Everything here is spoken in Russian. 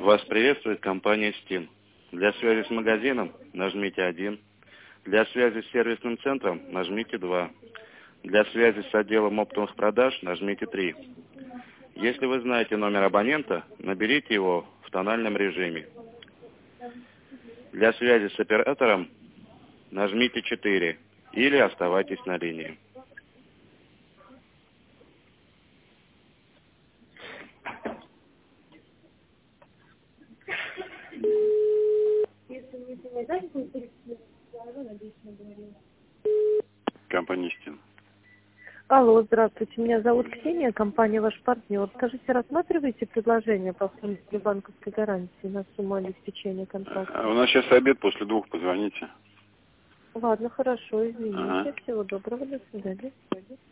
Вас приветствует компания Steam. Для связи с магазином нажмите 1. Для связи с сервисным центром нажмите 2. Для связи с отделом оптовых продаж нажмите 3. Если вы знаете номер абонента, наберите его в тональном режиме. Для связи с оператором нажмите 4 или оставайтесь на линии. Компания Steam. Алло, здравствуйте. Меня зовут Ксения, компания «Ваш партнер». Скажите, рассматриваете предложение по оформлению банковской гарантии на сумму обеспечения контракта? У нас сейчас обед, после 2 позвоните. Ладно, хорошо, извините. Ага. Всего доброго, до свидания.